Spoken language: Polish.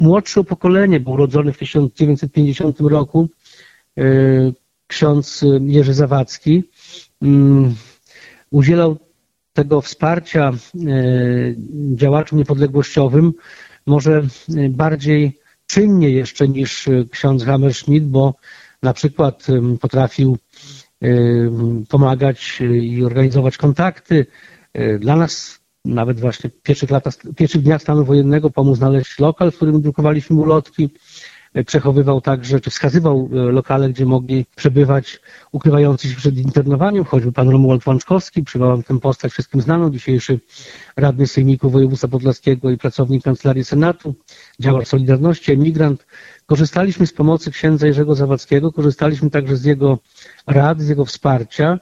młodsze pokolenie, był urodzony w 1950 roku, ksiądz Jerzy Zawadzki, udzielał tego wsparcia działaczom niepodległościowym może bardziej czynnie jeszcze niż ksiądz Hammerschmidt, bo na przykład potrafił pomagać i organizować kontakty. Dla nas nawet właśnie w pierwszych dniach stanu wojennego pomógł znaleźć lokal, w którym drukowaliśmy ulotki. Przechowywał także, czy wskazywał lokale, gdzie mogli przebywać ukrywający się przed internowaniem, choćby pan Romuald Łączkowski, przywołam tę postać wszystkim znaną, dzisiejszy radny sejmiku województwa podlaskiego i pracownik Kancelarii Senatu, działacz Solidarności, emigrant. Korzystaliśmy z pomocy księdza Jerzego Zawadzkiego, korzystaliśmy także z jego rad, z jego wsparcia.